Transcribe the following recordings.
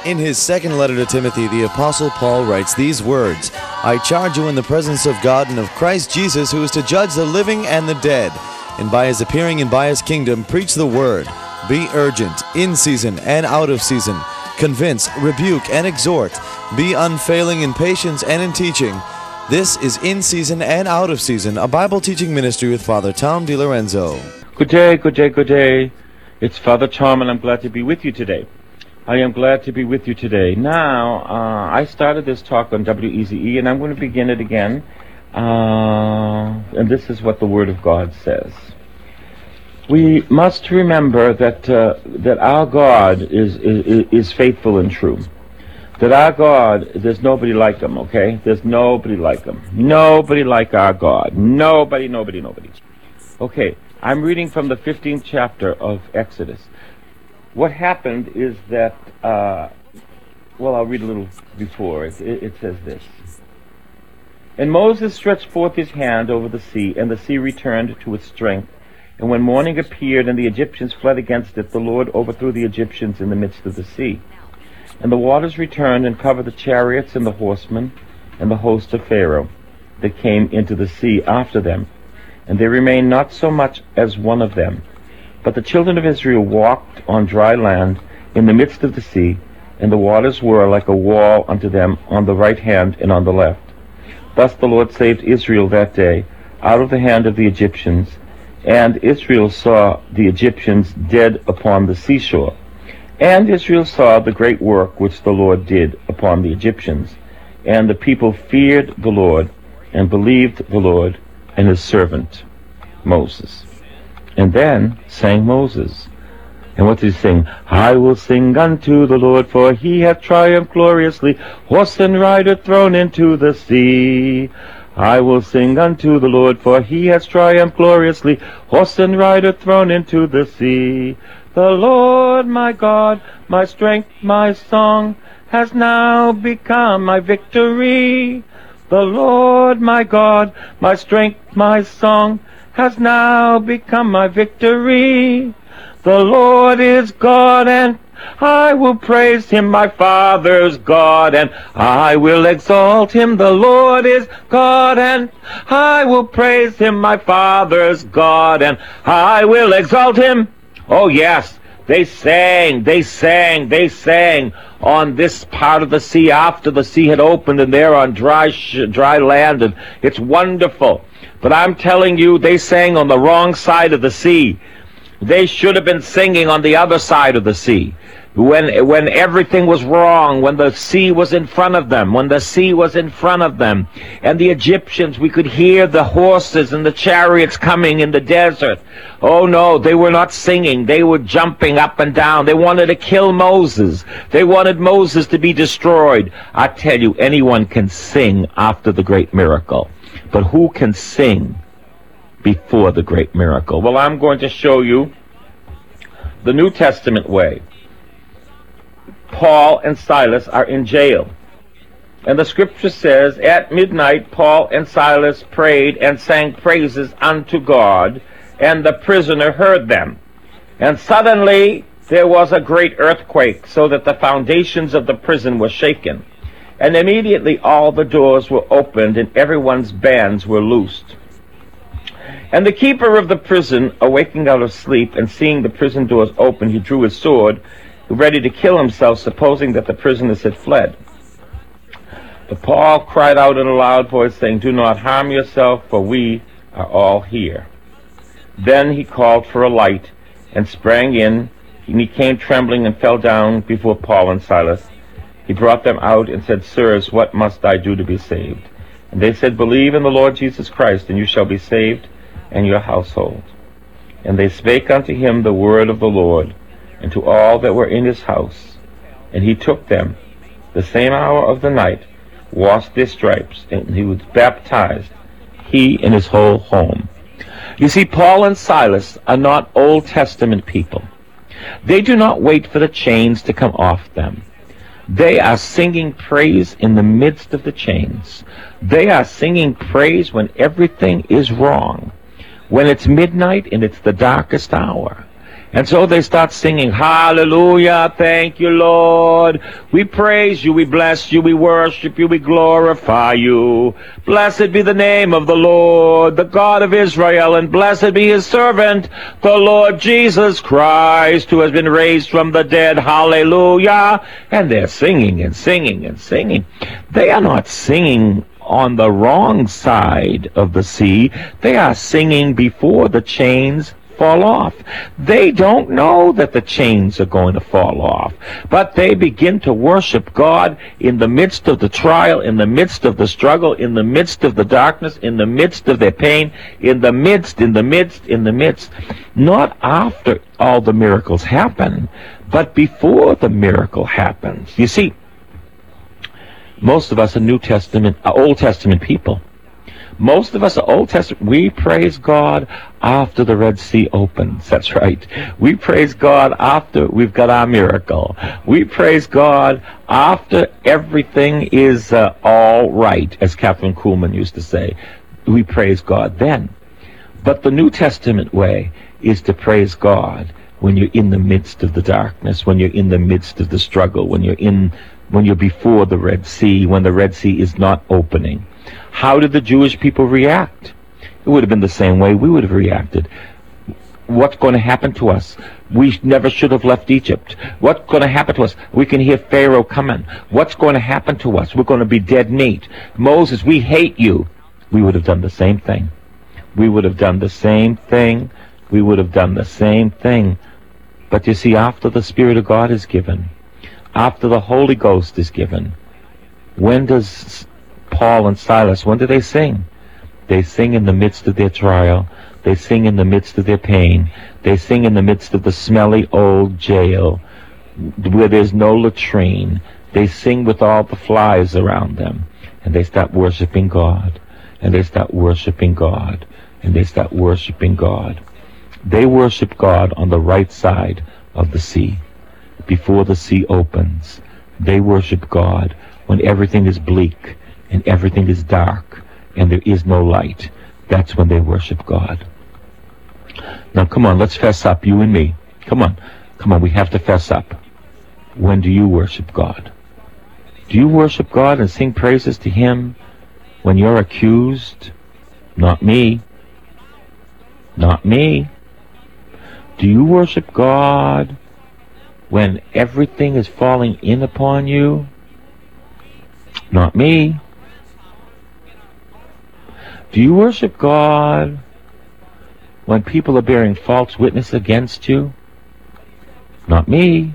In his second letter to Timothy, the Apostle Paul writes these words, I charge you in the presence of God and of Christ Jesus, who is to judge the living and the dead, and by his appearing and by his kingdom, preach the word. Be urgent, in season and out of season. Convince, rebuke, and exhort. Be unfailing in patience and in teaching. This is In Season and Out of Season, a Bible teaching ministry with Father Tom DiLorenzo. Good day, good day, good day. It's Father Tom, and I'm glad to be with you today. I am glad to be with you today. Now, I started this talk on WEZE, and I'm going to begin it again. And this is what the Word of God says. We must remember that our God is faithful and true. That our God, there's nobody like him, okay? There's nobody like him. Nobody like our God. Nobody. Okay, I'm reading from the 15th chapter of Exodus. What happened is that, I'll read a little before. It says this. And Moses stretched forth his hand over the sea, and the sea returned to its strength. And when morning appeared and the Egyptians fled against it, the Lord overthrew the Egyptians in the midst of the sea. And the waters returned and covered the chariots and the horsemen and the host of Pharaoh that came into the sea after them. And there remained not so much as one of them. But the children of Israel walked on dry land in the midst of the sea, and the waters were like a wall unto them on the right hand and on the left. Thus the Lord saved Israel that day out of the hand of the Egyptians, and Israel saw the Egyptians dead upon the seashore. And Israel saw the great work which the Lord did upon the Egyptians. And the people feared the Lord, and believed the Lord and his servant Moses. And then sang Moses. And what did he sing? I will sing unto the Lord, for he hath triumphed gloriously, horse and rider thrown into the sea. I will sing unto the Lord, for he hath triumphed gloriously, horse and rider thrown into the sea. The Lord my God, my strength, my song, has now become my victory. The Lord my God, my strength, my song, has now become my victory. The Lord is God, and I will praise him, my Father's God, and I will exalt him. The Lord is God, and I will praise him, my Father's God, and I will exalt him. Oh yes, they sang on this part of the sea after the sea had opened, and they're on dry land, and it's wonderful. But I'm telling you, they sang on the wrong side of the sea. They should have been singing on the other side of the sea. When everything was wrong, when the sea was in front of them, and the Egyptians, we could hear the horses and the chariots coming in the desert. Oh no, they were not singing. They were jumping up and down. They wanted to kill Moses. They wanted Moses to be destroyed. I tell you, anyone can sing after the great miracle. But who can sing before the great miracle? Well, I'm going to show you the New Testament way. Paul and Silas are in jail. And the scripture says, at midnight Paul and Silas prayed and sang praises unto God, and the prisoner heard them. And suddenly there was a great earthquake, so that the foundations of the prison were shaken. And immediately all the doors were opened, and everyone's bands were loosed. And the keeper of the prison, awaking out of sleep, and seeing the prison doors open, he drew his sword, ready to kill himself, supposing that the prisoners had fled. But Paul cried out in a loud voice, saying, do not harm yourself, for we are all here. Then he called for a light, and sprang in, and he came trembling and fell down before Paul and Silas. He brought them out and said, sirs, what must I do to be saved? And they said, believe in the Lord Jesus Christ, and you shall be saved, and your household. And they spake unto him the word of the Lord, and to all that were in his house. And he took them the same hour of the night, washed their stripes, and he was baptized, he and his whole home. You see, Paul and Silas are not Old Testament people. They do not wait for the chains to come off them. They are singing praise in the midst of the chains. They are singing praise when everything is wrong, when it's midnight and it's the darkest hour. And so they start singing, hallelujah, thank you, Lord. We praise you, we bless you, we worship you, we glorify you. Blessed be the name of the Lord, the God of Israel, and blessed be his servant, the Lord Jesus Christ, who has been raised from the dead. Hallelujah. And they're singing and singing and singing. They are not singing on the wrong side of the sea. They are singing before the chains fall off. They don't know that the chains are going to fall off, but they begin to worship God in the midst of the trial, in the midst of the struggle, in the midst of the darkness, in the midst of their pain, in the midst, not after all the miracles happen, but before the miracle happens. You see, most of us are Old Testament people. Most of us are Old Testament. We praise God after the Red Sea opens. That's right. We praise God after we've got our miracle. We praise God after everything is all right, as Catherine Kuhlman used to say. We praise God then. But the New Testament way is to praise God when you're in the midst of the darkness, when you're in the midst of the struggle, when you're before the Red Sea, when the Red Sea is not opening. How did the Jewish people react? It would have been the same way we would have reacted. What's going to happen to us? We never should have left Egypt. What's going to happen to us? We can hear Pharaoh coming. What's going to happen to us? We're going to be dead meat. Moses, we hate you. We would have done the same thing. We would have done the same thing. We would have done the same thing. But you see, after the Spirit of God is given, after the Holy Ghost is given, when does Paul and Silas, when do they sing? They sing in the midst of their trial. They sing in the midst of their pain. They sing in the midst of the smelly old jail where there's no latrine. They sing with all the flies around them. And they start worshiping God. And they start worshiping God. And they start worshiping God. They worship God on the right side of the sea. Before the sea opens, they worship God when everything is bleak and everything is dark and there is no light. That's when they worship God. Now come on, let's fess up, you and me. Come on, we have to fess up. When do you worship God? Do you worship God and sing praises to Him when you're accused? Not me. Not me. Do you worship God when everything is falling in upon you? Not me. Do you worship God when people are bearing false witness against you? Not me.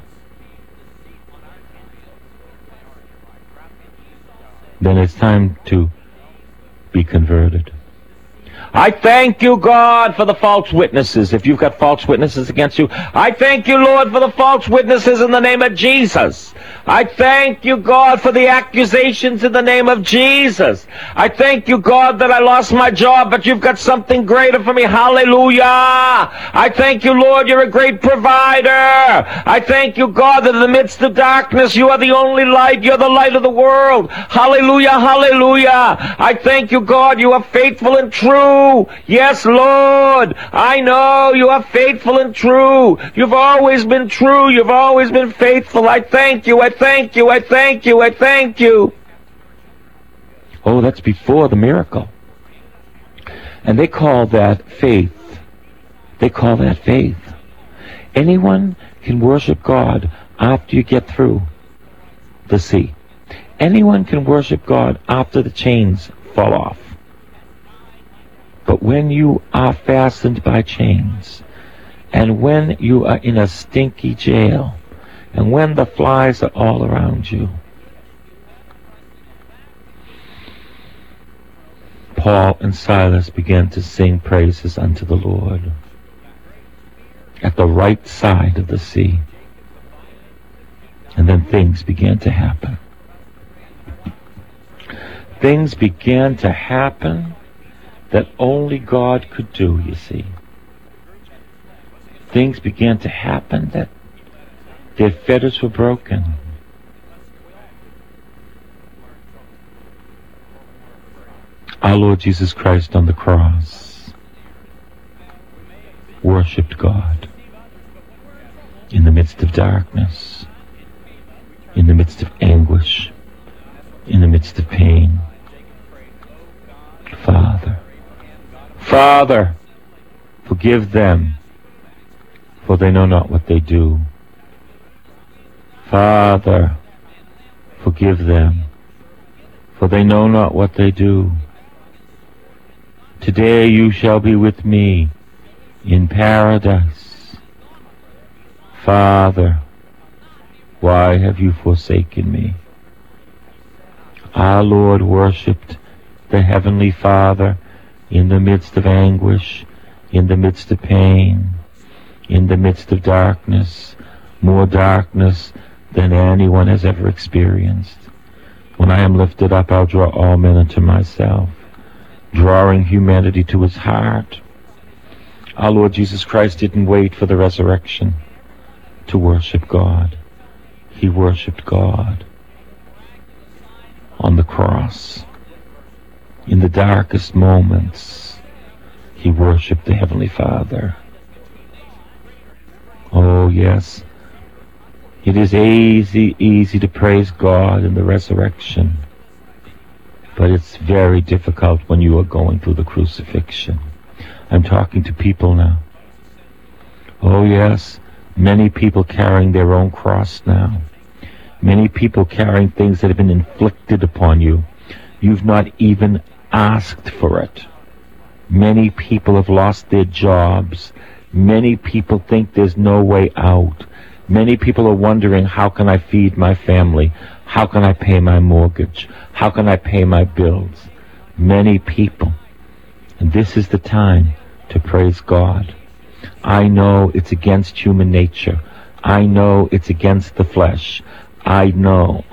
Then it's time to be converted. I thank you, God, for the false witnesses. If you've got false witnesses against you, I thank you, Lord, for the false witnesses in the name of Jesus. I thank you, God, for the accusations in the name of Jesus. I thank you, God, that I lost my job, but you've got something greater for me. Hallelujah. I thank you, Lord, you're a great provider. I thank you, God, that in the midst of darkness, you are the only light. You're the light of the world. Hallelujah, hallelujah. I thank you, God, you are faithful and true. Yes, Lord, I know you are faithful and true. You've always been true. You've always been faithful. I thank you. I thank you. I thank you. I thank you. Oh, that's before the miracle. And they call that faith. They call that faith. Anyone can worship God after you get through the sea. Anyone can worship God after the chains fall off. But when you are fastened by chains, and when you are in a stinky jail, and when the flies are all around you, Paul and Silas began to sing praises unto the Lord at the right side of the sea. And then things began to happen. Things began to happen that only God could do, you see. Things began to happen that their fetters were broken. Our Lord Jesus Christ on the cross worshipped God. in the midst of darkness, in the midst of anguish, in the midst of pain. Father, Father, forgive them, for they know not what they do. Father, forgive them, for they know not what they do. Today you shall be with me in paradise. Father, why have you forsaken me? Our Lord worshipped the Heavenly Father in the midst of anguish, in the midst of pain, in the midst of darkness, more darkness than anyone has ever experienced. When I am lifted up, I'll draw all men unto myself, drawing humanity to his heart. Our Lord Jesus Christ didn't wait for the resurrection to worship God. He worshipped God on the cross. In the darkest moments, he worshipped the Heavenly Father. Oh, yes. It is easy to praise God in the resurrection, but it's very difficult when you are going through the crucifixion. I'm talking to people now. Oh, yes. Many people carrying their own cross now. Many people carrying things that have been inflicted upon you. You've not even asked for it. Many people have lost their jobs. Many people think there's no way out. Many people are wondering, how can I feed my family? How can I pay my mortgage? How can I pay my bills? Many people. And this is the time to praise God. I know it's against human nature. I know it's against the flesh. I know.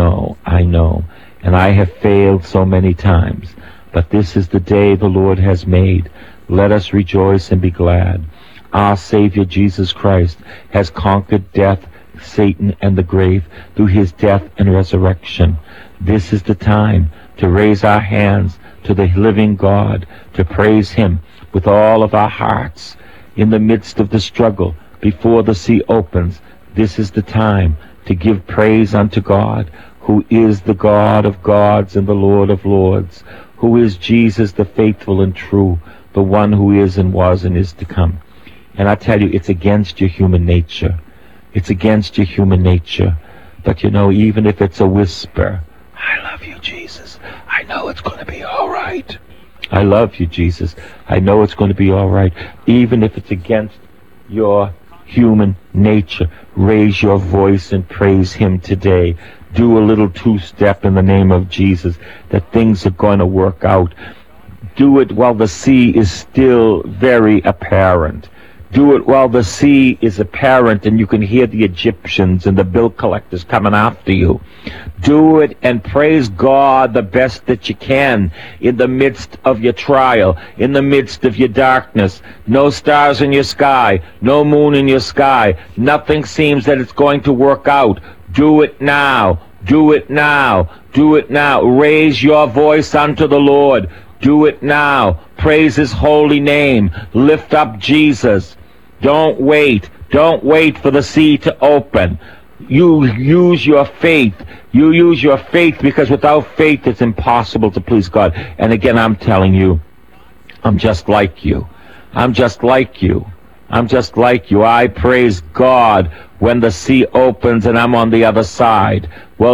And I have failed so many times. But this is the day the Lord has made. Let us rejoice and be glad. Our Savior Jesus Christ has conquered death, Satan, and the grave through his death and resurrection. This is the time to raise our hands to the living God, to praise him with all of our hearts. In the midst of the struggle, before the sea opens, this is the time to give praise unto God, who is the God of gods and the Lord of lords, who is Jesus the faithful and true, the one who is and was and is to come. And I tell you, it's against your human nature. It's against your human nature. But you know, even if it's a whisper, I love you, Jesus. I know it's going to be all right. I love you, Jesus. I know it's going to be all right. Even if it's against your human nature, raise your voice and praise him today. Do a little two-step in the name of Jesus, that things are going to work out. Do it while the sea is still very apparent. Do it while the sea is apparent and you can hear the Egyptians and the bill collectors coming after you. Do it and praise God the best that you can in the midst of your trial, in the midst of your darkness. No stars in your sky, no moon in your sky. Nothing seems that it's going to work out. Do it now. Do it now. Do it now. Raise your voice unto the Lord. Do it now. Praise his holy name. Lift up Jesus. Don't wait. Don't wait for the sea to open. You use your faith. You use your faith, because without faith it's impossible to please God. And again, I'm telling you, I'm just like you. I'm just like you. I'm just like you. I praise God when the sea opens and I'm on the other side. Well,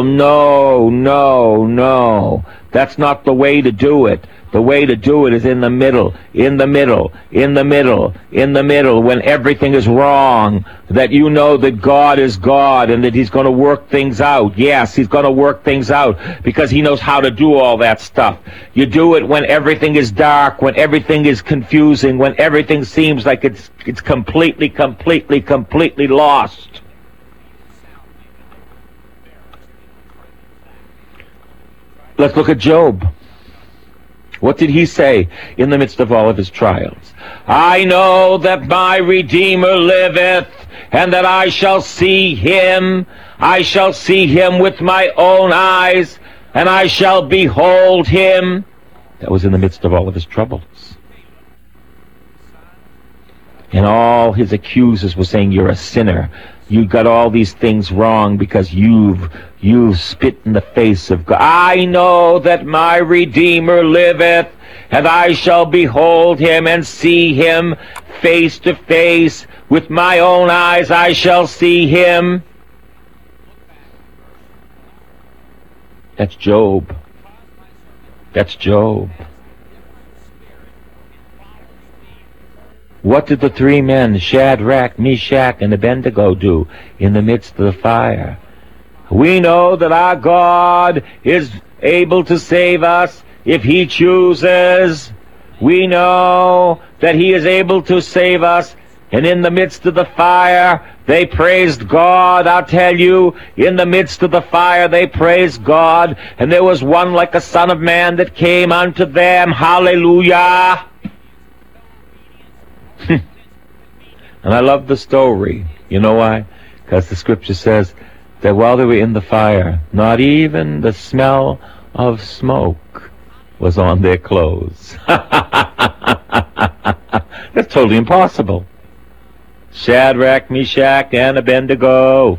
no. That's not the way to do it. The way to do it is in the middle, when everything is wrong, that you know that God is God and that he's going to work things out. Yes, he's going to work things out because he knows how to do all that stuff. You do it when everything is dark, when everything is confusing, when everything seems like it's completely lost. Let's look at Job. What did he say in the midst of all of his trials? I know that my Redeemer liveth, and that I shall see him. I shall see him with my own eyes, and I shall behold him. That was in the midst of all of his troubles. And all his accusers were saying, you're a sinner. You got all these things wrong because you've spit in the face of God. I know that my Redeemer liveth, and I shall behold him and see him face to face. With my own eyes I shall see him. That's Job. That's Job. What did the three men, Shadrach, Meshach, and Abednego, do in the midst of the fire? We know that our God is able to save us if he chooses. We know that he is able to save us. And in the midst of the fire, they praised God. I'll tell you, in the midst of the fire, they praised God. And there was one like a son of man that came unto them. Hallelujah. And I love the story. You know why? Because the scripture says that while they were in the fire, not even the smell of smoke was on their clothes. That's totally impossible. Shadrach, Meshach, and Abednego.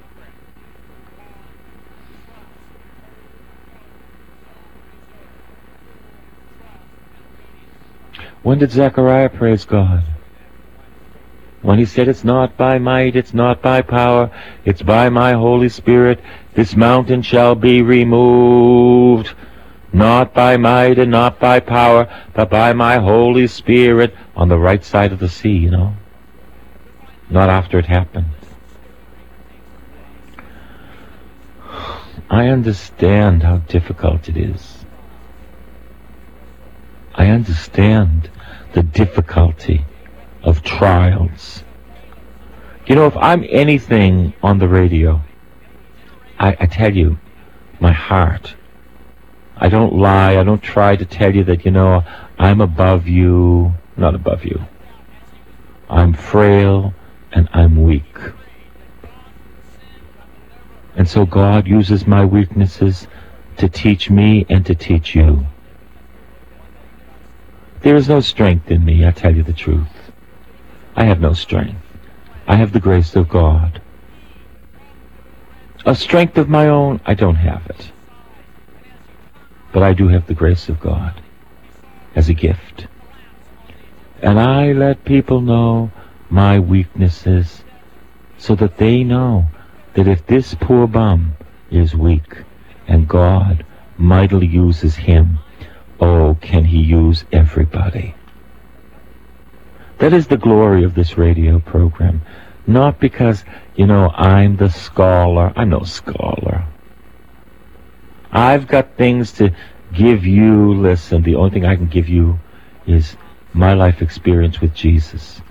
When did Zechariah praise God? When he said, it's not by might, it's not by power, it's by my Holy Spirit, this mountain shall be removed. Not by might and not by power, but by my Holy Spirit, on the right side of the sea, you know. Not after it happened. I understand how difficult it is. I understand the difficulty of trials. You know, if I'm anything on the radio, I tell you, my heart, I don't lie, I don't try to tell you that, you know, I'm above you, not above you. I'm frail and I'm weak. And so God uses my weaknesses to teach me and to teach you. There is no strength in me, I tell you the truth. I have no strength. I have the grace of God. A strength of my own, I don't have it. But I do have the grace of God as a gift. And I let people know my weaknesses so that they know that if this poor bum is weak and God mightily uses him, oh, can he use everybody? That is the glory of this radio program. Not because, you know, I'm the scholar. I'm no scholar. I've got things to give you. Listen, the only thing I can give you is my life experience with Jesus.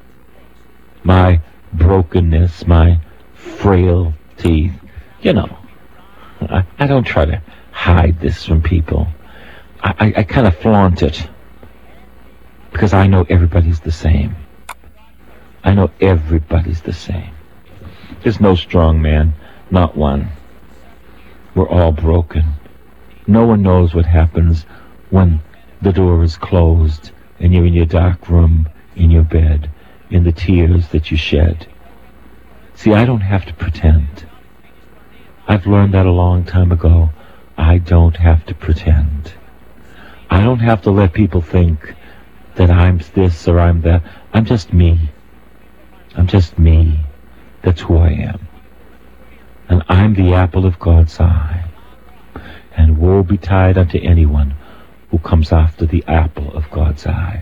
My brokenness, my frailty. You know, I don't try to hide this from people. I kind of flaunt it. Because I know everybody's the same. I know everybody's the same. There's no strong man, not one. We're all broken. No one knows what happens when the door is closed and you're in your dark room, in your bed, in the tears that you shed. See, I don't have to pretend. I've learned that a long time ago. I don't have to pretend. I don't have to let people think that I'm this or I'm that. I'm just me. I'm just me. That's who I am. And I'm the apple of God's eye. And woe betide unto anyone who comes after the apple of God's eye.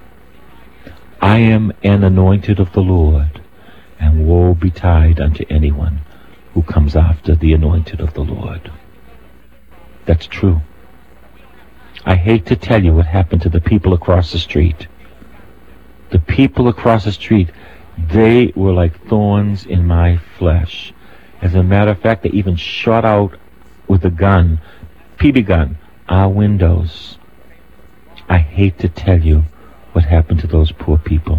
I am an anointed of the Lord, and woe betide unto anyone who comes after the anointed of the Lord. That's true. I hate to tell you what happened to the people across the street. The people across the street, they were like thorns in my flesh. As a matter of fact, they even shot out with a gun, PB gun, our windows. I hate to tell you what happened to those poor people.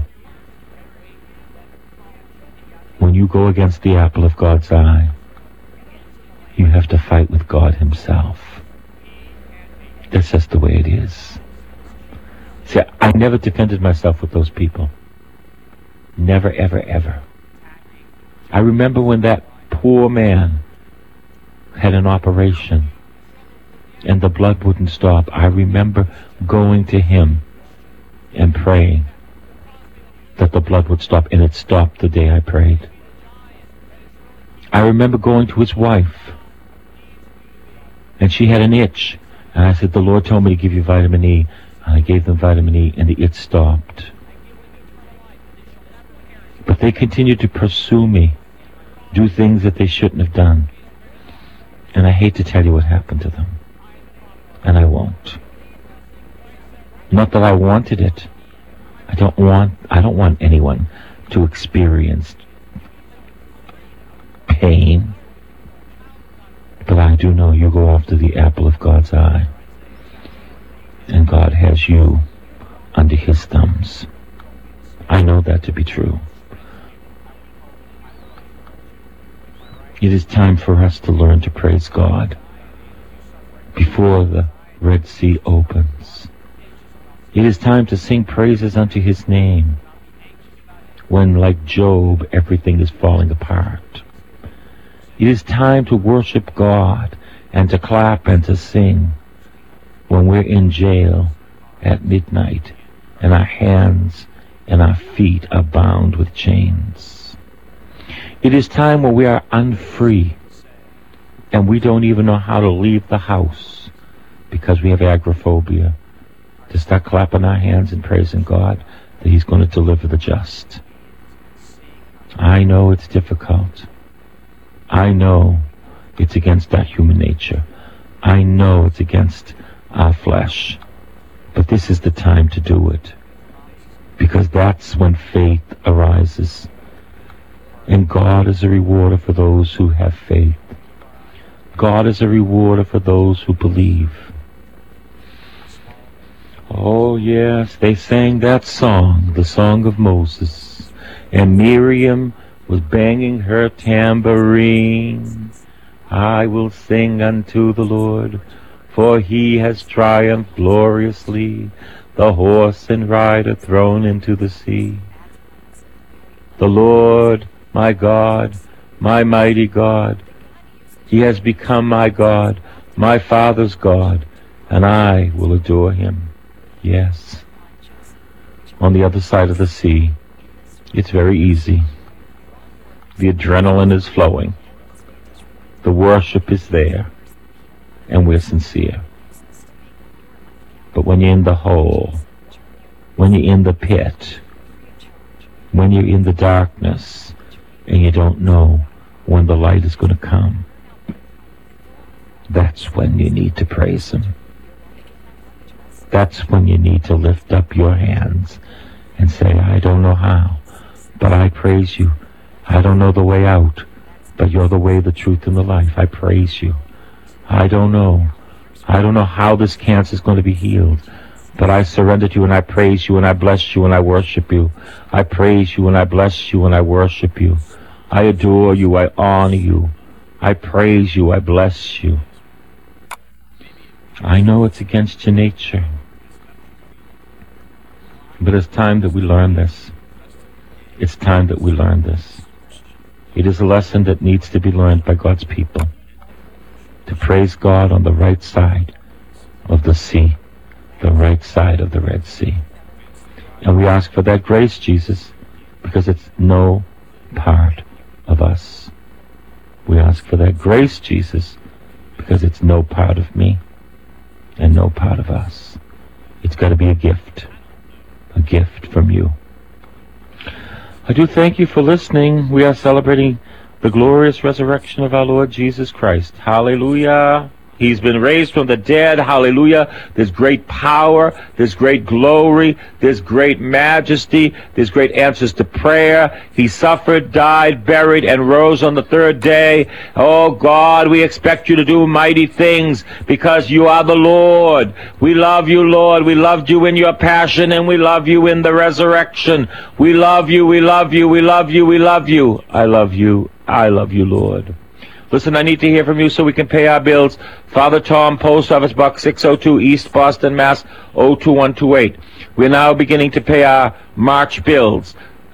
When you go against the apple of God's eye, you have to fight with God himself. That's just the way it is. See, I never defended myself with those people. Never, ever, ever. I remember when that poor man had an operation and the blood wouldn't stop. I remember going to him and praying that the blood would stop, and it stopped the day I prayed. I remember going to his wife, and she had an itch, and I said, the Lord told me to give you vitamin E, and I gave them vitamin E, and the itch stopped. But they continued to pursue me, do things that they shouldn't have done, and I hate to tell you what happened to them, and I won't. Not that I wanted it. I don't want anyone to experience pain. But I do know you go after the apple of God's eye. And God has you under his thumbs. I know that to be true. It is time for us to learn to praise God before the Red Sea opens. It is time to sing praises unto his name when, like Job, everything is falling apart. It is time to worship God and to clap and to sing when we're in jail at midnight and our hands and our feet are bound with chains. It is time when we are unfree and we don't even know how to leave the house because we have agoraphobia, to start clapping our hands and praising God that he's going to deliver the just. I know it's difficult. I know it's against our human nature. I know it's against our flesh. But this is the time to do it, because that's when faith arises. And God is a rewarder for those who have faith. God is a rewarder for those who believe. Oh yes, they sang that song, the song of Moses, and Miriam was banging her tambourine. I will sing unto the Lord, for he has triumphed gloriously, the horse and rider thrown into the sea. The Lord, my God, my mighty God, he has become my God, my Father's God, and I will adore him. Yes. On the other side of the sea, it's very easy. The adrenaline is flowing. The worship is there. And we're sincere. But when you're in the hole, when you're in the pit, when you're in the darkness, and you don't know when the light is going to come, that's when you need to praise him. That's when you need to lift up your hands and say, I don't know how, but I praise you. I don't know the way out, but you're the way, the truth, and the life. I praise you. I don't know how this cancer is going to be healed, but I surrender to you and I praise you and I bless you and I worship you. I praise you and I bless you and I worship you. I adore you. I honor you. I praise you. I bless you. I know it's against your nature, but it's time that we learn this. It's time that we learn this. It is a lesson that needs to be learned by God's people, to praise God on the right side of the sea, the right side of the Red Sea. And we ask for that grace, Jesus, because it's no part of us. We ask for that grace, Jesus, because it's no part of me and no part of us. It's got to be a gift from you. I do thank you for listening. We are celebrating the glorious resurrection of our Lord Jesus Christ. Hallelujah. He's been raised from the dead. Hallelujah. There's great power. There's great glory. There's great majesty. There's great answers to prayer. He suffered, died, buried, and rose on the third day. Oh God, we expect you to do mighty things because you are the Lord. We love you, Lord. We loved you in your passion and we love you in the resurrection. We love you. We love you. We love you. We love you. I love you. I love you, Lord. Listen, I need to hear from you so we can pay our bills. Father Tom, Post Office Box 602, East Boston, Mass. 02128. We're now beginning to pay our March bills.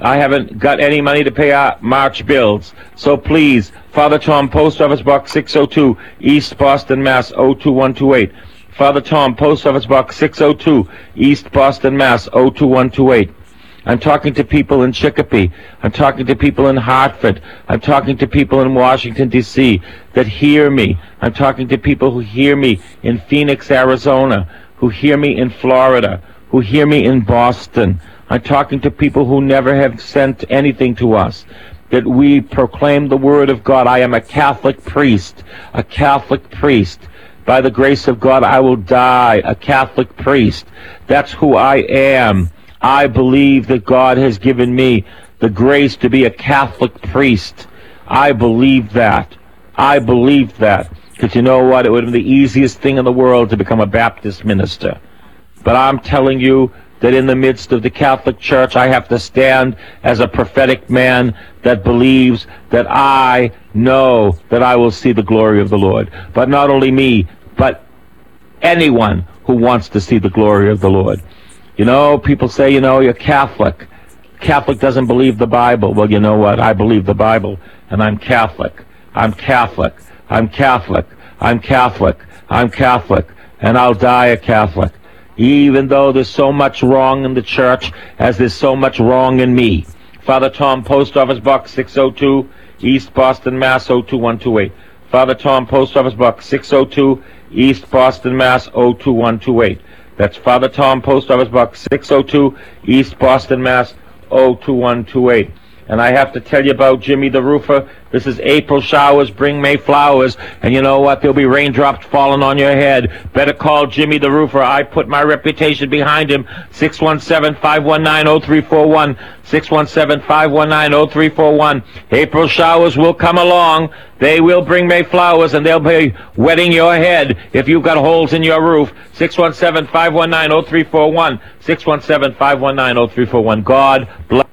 I haven't got any money to pay our March bills. So please, Father Tom, Post Office Box 602, East Boston, Mass. 02128. Father Tom, Post Office Box 602, East Boston, Mass. 02128. I'm talking to people in Chicopee. I'm talking to people in Hartford. I'm talking to people in Washington, D.C. that hear me. I'm talking to people who hear me in Phoenix, Arizona, who hear me in Florida, who hear me in Boston. I'm talking to people who never have sent anything to us, that we proclaim the Word of God. I am a Catholic priest, a Catholic priest. By the grace of God, I will die a Catholic priest. That's who I am. I believe that God has given me the grace to be a Catholic priest. I believe that. I believe that. Because you know what? It would have been the easiest thing in the world to become a Baptist minister. But I'm telling you that in the midst of the Catholic Church, I have to stand as a prophetic man that believes that I know that I will see the glory of the Lord. But not only me, but anyone who wants to see the glory of the Lord. You know, people say, you know, you're Catholic. Catholic doesn't believe the Bible. Well, you know what? I believe the Bible, and I'm Catholic. I'm Catholic. I'm Catholic. I'm Catholic. I'm Catholic. And I'll die a Catholic. Even though there's so much wrong in the church as there's so much wrong in me. Father Tom, Post Office Box 602, East Boston, Mass. 02128. Father Tom, Post Office Box 602, East Boston, Mass. 02128. That's Father Tom, Post Office Box 602, East Boston, Mass. 02128. And I have to tell you about Jimmy the Roofer. This is April showers bring May flowers. And you know what? There'll be raindrops falling on your head. Better call Jimmy the Roofer. I put my reputation behind him. 617-519-0341. 617-519-0341. April showers will come along. They will bring May flowers, and they'll be wetting your head if you've got holes in your roof. 617-519-0341. 617-519-0341. God bless.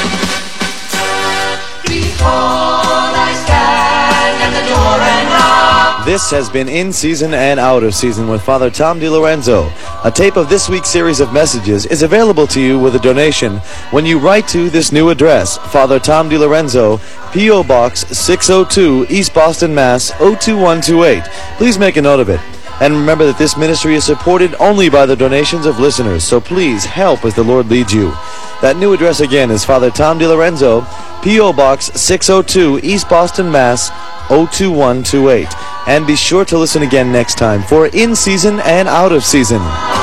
This has been In Season and Out of Season with Father Tom DiLorenzo. A tape of this week's series of messages is available to you with a donation when you write to this new address, Father Tom DiLorenzo, P.O. Box 602, East Boston, Mass. 02128. Please make a note of it. And remember that this ministry is supported only by the donations of listeners, so please help as the Lord leads you. That new address again is Father Tom DiLorenzo, P.O. Box 602, East Boston, Mass. 02128. And be sure to listen again next time for In Season and Out of Season.